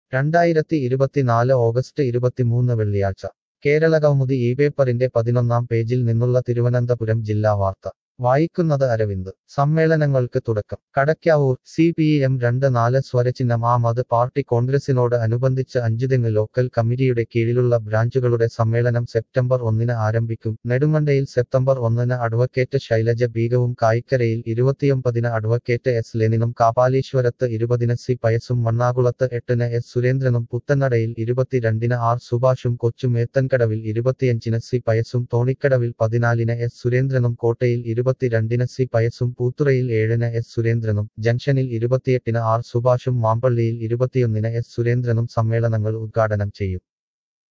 2024 August 23 വെള്ളിയാഴ്ച കേരളകൗമുദി ഈ പേപ്പറിന്റെ 11-ാം പേജിൽ നിന്നുള്ള തിരുവനന്തപുരം ജില്ലാ വാർത്ത വായിക്കുന്നത് അരവിന്ദ് സമ്മേളനങ്ങൾക്ക് തുടക്കം കടയ്ക്കാവൂർ CPM 2-4 സ്വരചിഹ്നം ആം ആദ്മി പാർട്ടി കോൺഗ്രസിനോട് അനുബന്ധിച്ച് അഞ്ചുതെങ്ങ് ലോക്കൽ കമ്മിറ്റിയുടെ കീഴിലുള്ള ബ്രാഞ്ചുകളുടെ സമ്മേളനം സെപ്റ്റംബർ 1-ന് ആരംഭിക്കും. നെടുമണ്ടയിൽ സെപ്റ്റംബർ 1-ന് അഡ്വക്കേറ്റ് ശൈലജ ബീഗവും കായിക്കരയിൽ 29-ന് അഡ്വക്കേറ്റ് S ലെനിനും കാപാലീശ്വരത്ത് 20-ന് C പയസും മണ്ണാകുളത്ത് 8-ന് S സുരേന്ദ്രനും പുത്തനടയിൽ 22-ന് R സുഭാഷും കൊച്ചുമേത്തൻകടവിൽ 25-ന് C പയസും തോണിക്കടവിൽ 14-ന് S സുരേന്ദ്രനും കോട്ടയിൽ 22-ന് C പയസും പൂത്തുറയിൽ 7-ന് S സുരേന്ദ്രനും ജംഗ്ഷനിൽ 28-ന് R സുഭാഷും മാമ്പള്ളിയിൽ 21-ന് S സുരേന്ദ്രനും സമ്മേളനങ്ങൾ ഉദ്ഘാടനം ചെയ്യും.